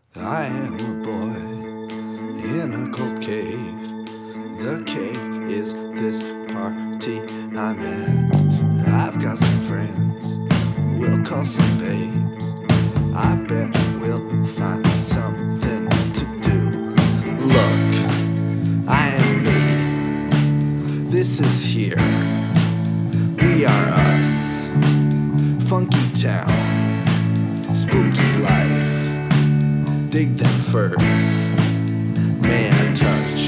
I am a boy in a cold cave. The cave is this party I'm at. I've got some friends, we'll call some babes. I bet we'll find something to do. Look, I am me. This is here. We are us. Funky town, spooky life. Dig them first, man touch.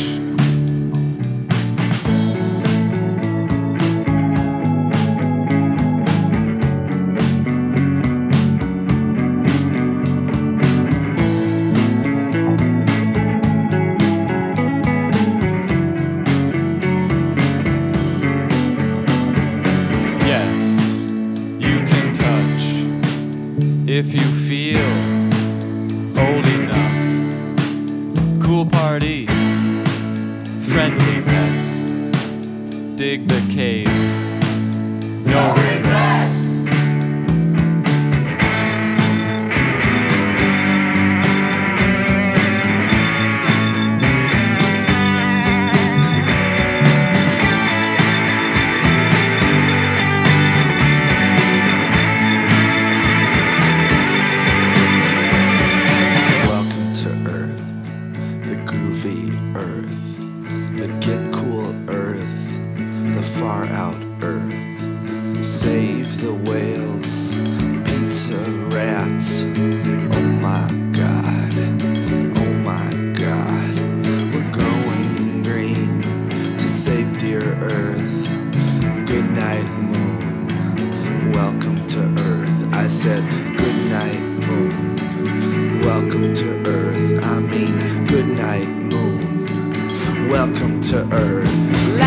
Yes, you can touch if you feel old enough. Cool party, friendly pets. Dig the cave, no regrets. Welcome to Earth, the groovy Earth, the get cool Earth, the far out Earth. Save the whales, pizza rats. Oh my God, oh my God. We're going green to save dear Earth. Good night, moon. Welcome to Earth. I said, good night, moon. Welcome to Earth. I mean, good night, moon. Welcome to Earth.